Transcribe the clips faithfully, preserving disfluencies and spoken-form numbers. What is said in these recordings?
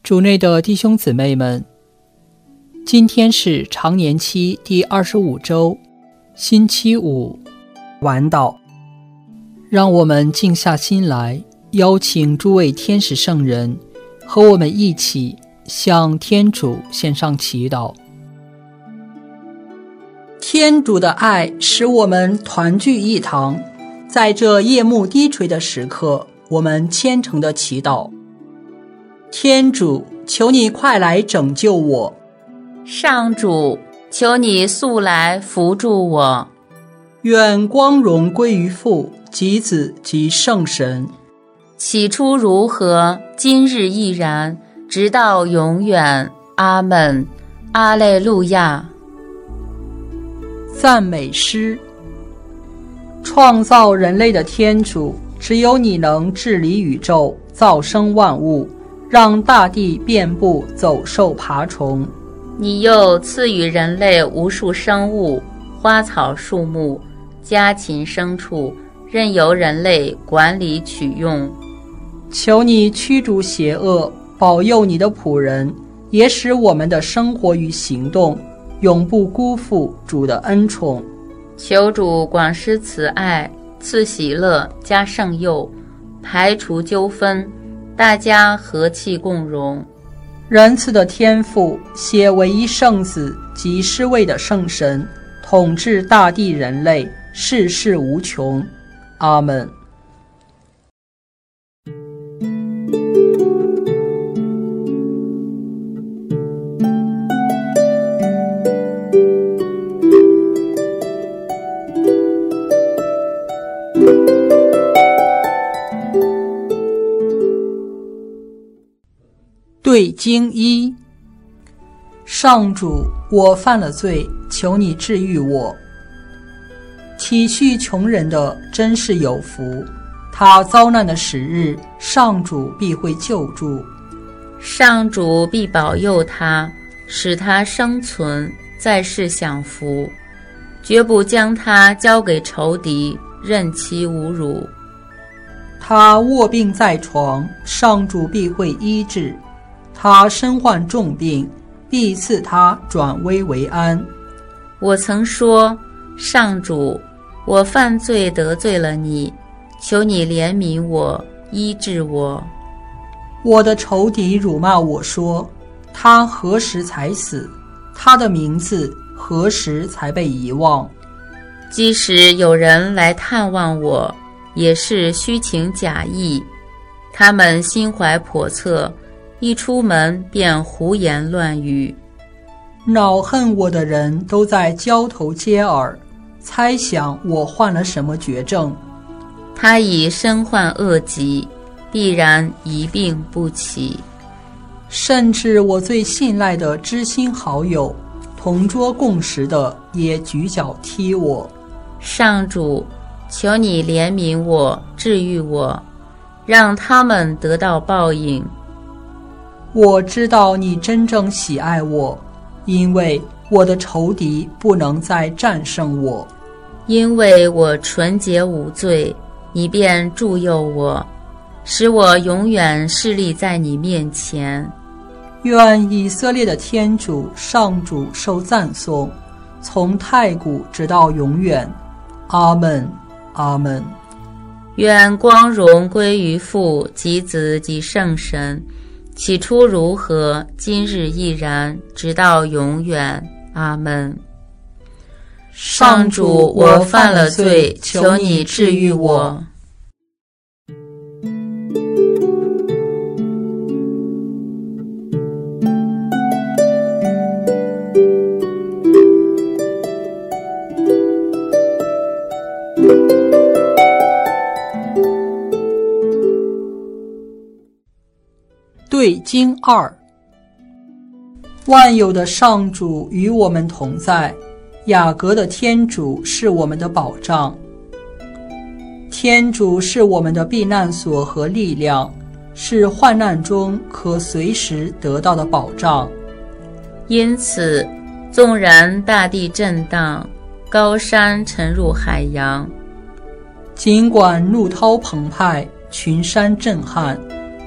主内的弟兄姊妹们，今天是常年期第二十五周，星期五，晚祷。让我们静下心来，邀请诸位天使圣人和我们一起向天主献上祈祷。天主的爱使我们团聚一堂，在这夜幕低垂的时刻，我们虔诚的祈祷。天主，求你快来拯救我。 上主，求你速来扶助我。 愿光荣归于父及子及圣神。 起初如何，今日亦然，直到永远。阿们。阿肋路亚。 赞美诗。创造人类的天主，只有你能治理宇宙，造生万物，让大地遍布走兽爬虫。 你又赐予人类无数生物，花草树木，家禽牲畜，任由人类管理取用。 求你驱逐邪恶，保佑你的仆人，也使我们的生活与行动永不辜负主的恩宠。 求主广施慈爱，赐喜乐加圣佑，排除纠纷，大家和气共荣。 仁慈的天父，携唯一圣子及施位的圣神，统治大地人类，世事无穷。阿们。对经一。上主，我犯了罪，求你治愈我。体恤穷人的真是有福，他遭难的时日，上主必会救助。 上主必保佑他，使他生存，在世享福，绝不将他交给仇敌，任其侮辱。 他卧病在床，上主必会医治。他身患重病，必赐他转危为安。 我曾说，上主，我犯罪得罪了你，求你怜悯我，医治我。 我的仇敌辱骂我说，他何时才死？他的名字何时才被遗忘？ 即使有人来探望我，也是虚情假意，他们心怀叵测，一出门便胡言乱语。 恼恨我的人都在交头接耳，猜想我患了什么绝症。 他已身患恶疾，必然一病不起。 甚至我最信赖的知心好友，同桌共食的，也举脚踢我。 上主，求你怜悯我，治愈我，让他们得到报应。 我知道你真正喜爱我，因为我的仇敌不能再战胜我。 因为我纯洁无罪，你便助佑我，使我永远侍立在你面前。 愿以色列的天主上主受赞颂，从太古直到永远。阿们，阿们。 愿光荣归于父及子及圣神，起初如何，今日亦然，直到永远。阿们。上主，我犯了罪，求你治愈我。 对经二。万有的上主与我们同在，雅各的天主是我们的保障。天主是我们的避难所和力量，是患难中可随时得到的保障。 因此，纵然大地震荡，高山沉入海洋， 尽管怒涛澎湃，群山震撼，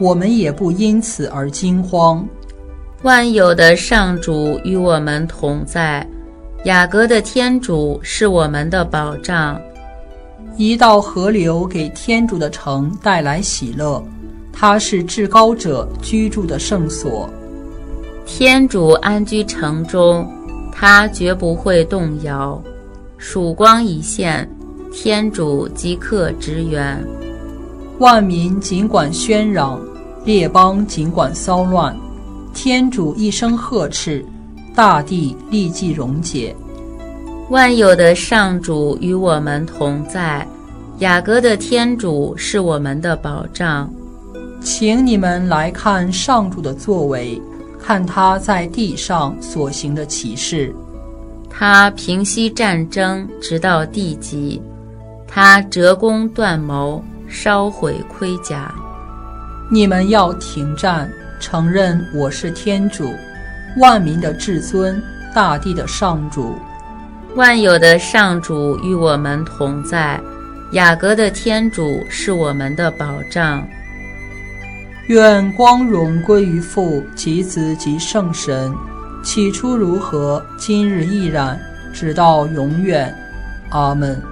我们也不因此而惊慌。 万有的上主与我们同在，雅各的天主是我们的保障。 一道河流给天主的城带来喜乐，它是至高者居住的圣所。 天主安居城中，他绝不会动摇。曙光一现，天主即刻支援。 万民尽管喧嚷，列邦尽管骚乱，天主一声呵斥，大地立即溶解。 万有的上主与我们同在，雅各的天主是我们的保障。 请你们来看上主的作为，看他在地上所行的奇事。 他平息战争，直到地极；他折弓断谋，烧毁盔甲。 你们要停战，承认我是天主，万民的至尊，大地的上主。 万有的上主与我们同在，雅各的天主是我们的保障。 愿光荣归于父及子及圣神，起初如何，今日亦然，直到永远。阿们。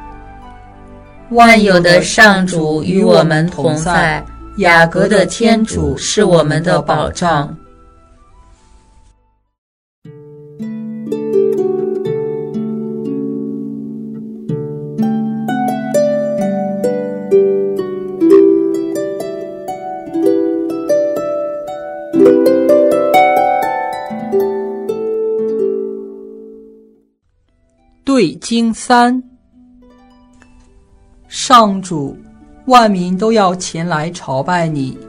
万有的上主与我们同在，雅各的天主是我们的保障。 对经三。上主，万民都要前来朝拜你。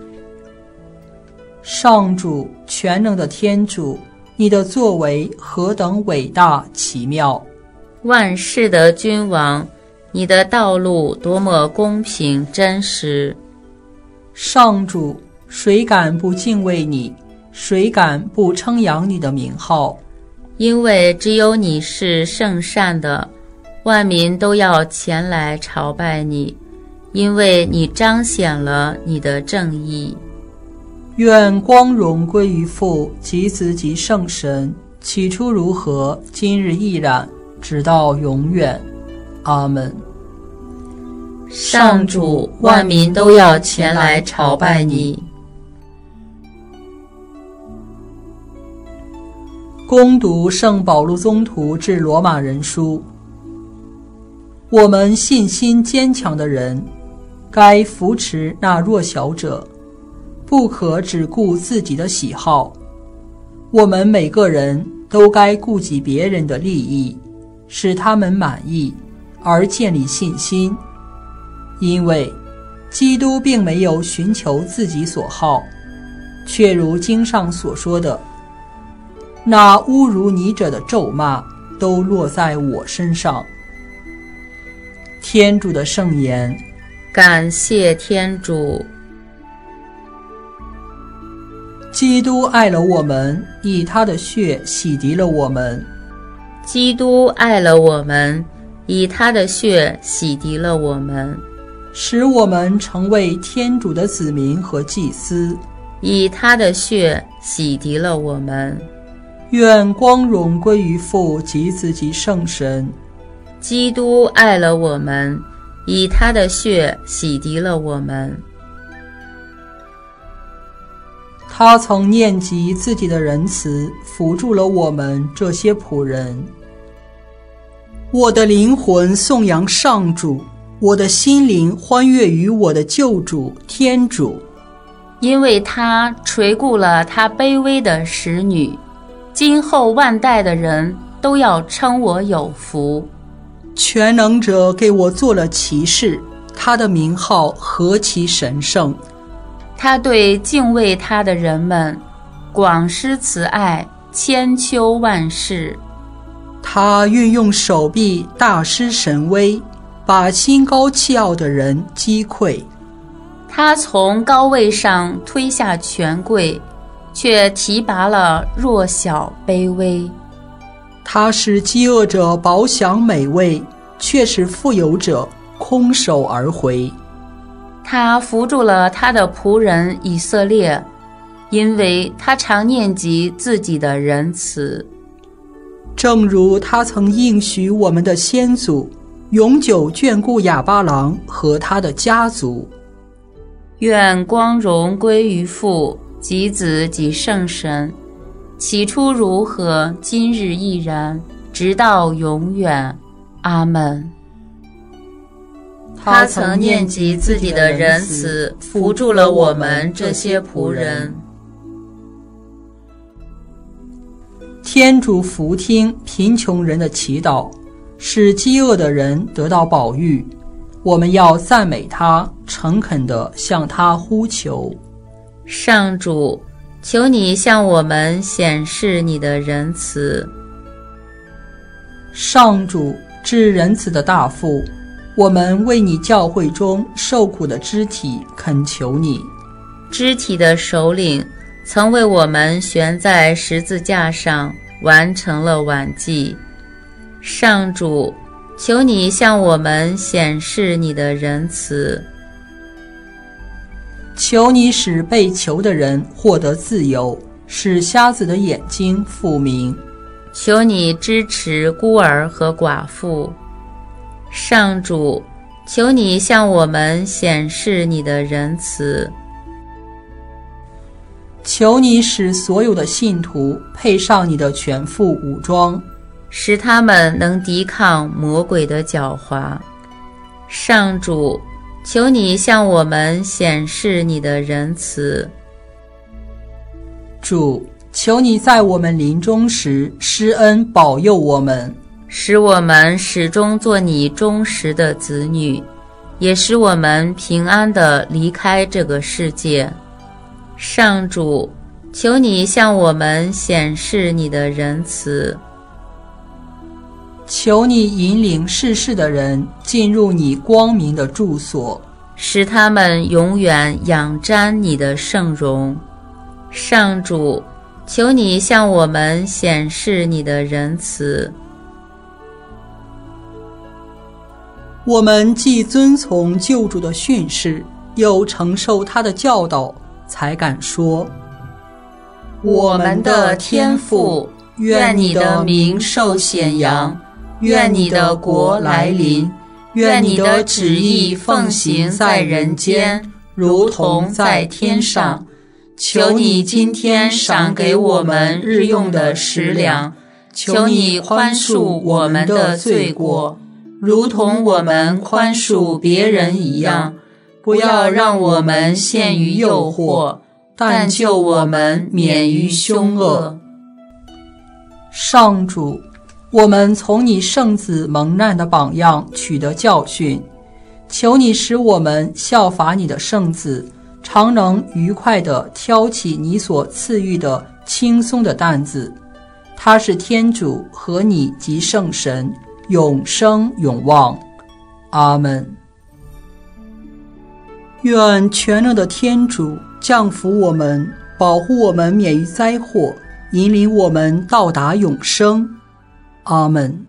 上主，全能的天主，你的作为何等伟大奇妙！ 万世的君王，你的道路多么公平真实！ 上主，谁敢不敬畏你？谁敢不称扬你的名号？ 因为只有你是圣善的，万民都要前来朝拜你，因为你彰显了你的正义。 愿光荣归于父及子及圣神，起初如何，今日亦然，直到永远。阿们。 上主，万民都要前来朝拜你。 恭读圣保禄宗徒致罗马人书。我们信心坚强的人，该扶持那弱小者，不可只顾自己的喜好。我们每个人都该顾及别人的利益，使他们满意，而建立信心。因为基督并没有寻求自己所好，却如经上所说的，那侮辱你者的咒骂都落在我身上。天主的圣言。 感谢天主。 基督爱了我们，以他的血洗涤了我们。 基督爱了我们，以他的血洗涤了我们， 使我们成为天主的子民和祭司。 以他的血洗涤了我们。 愿光荣归于父及子及圣神。 基督爱了我们，以他的血洗涤了我们。 他曾念及自己的仁慈，扶助了我们这些仆人。我的灵魂颂扬上主，我的心灵欢悦于我的救主天主， 因为他垂顾了他卑微的使女，今后万代的人都要称我有福。 全能者给我做了奇事，他的名号何其神圣！ 他对敬畏他的人们广施慈爱，千秋万世。 他运用手臂大施神威，把心高气傲的人击溃。 他从高位上推下权贵，却提拔了弱小卑微。 他使饥饿者饱享美味，却使富有者空手而回。 他扶助了他的仆人以色列，因为他常念及自己的仁慈。 正如他曾应许我们的先祖，永久眷顾亚巴郎和他的家族。 愿光荣归于父及子及圣神，起初如何，今日亦然，直到永远。阿们。他曾念及自己的仁慈，扶助了我们这些仆人。 天主俯听贫穷人的祈祷，使饥饿的人得到饱飫。我们要赞美他，诚恳地向他呼求。 上主，求你向我们显示你的仁慈。 上主，至仁慈的大父，我们为你教会中受苦的肢体恳求你。 肢体的首领曾为我们悬在十字架上，完成了晚祭。上主，求你向我们显示你的仁慈。 求你使被囚的人获得自由，使瞎子的眼睛复明。 求你支持孤儿和寡妇。上主，求你向我们显示你的仁慈。 求你使所有的信徒配上你的全副武装， 使他们能抵抗魔鬼的狡猾。上主，求你向我们显示你的仁慈。 主，求你在我们临终时施恩保佑我们， 使我们始终做你忠实的子女，也使我们平安地离开这个世界。上主，求你向我们显示你的仁慈。 求你引领世事的人进入你光明的住所， 使他们永远仰瞻你的圣容。上主，求你向我们显示你的仁慈。 我们既遵从救主的训示，又承受他的教导，才敢说： 我们的天父，愿你的名受显扬，愿你的国来临，愿你的旨意奉行在人间，如同在天上。求你今天赏给我们日用的食粮，求你宽恕我们的罪过，如同我们宽恕别人一样。不要让我们陷于诱惑，但救我们免于凶恶。 上主，我们从你圣子蒙难的榜样取得教训，求你使我们效法你的圣子，常能愉快地挑起你所赐予的轻松的担子。他是天主和你及圣神，永生永望。阿们。愿全能的天主降福我们，保护我们免于灾祸，引领我们到达永生。阿们。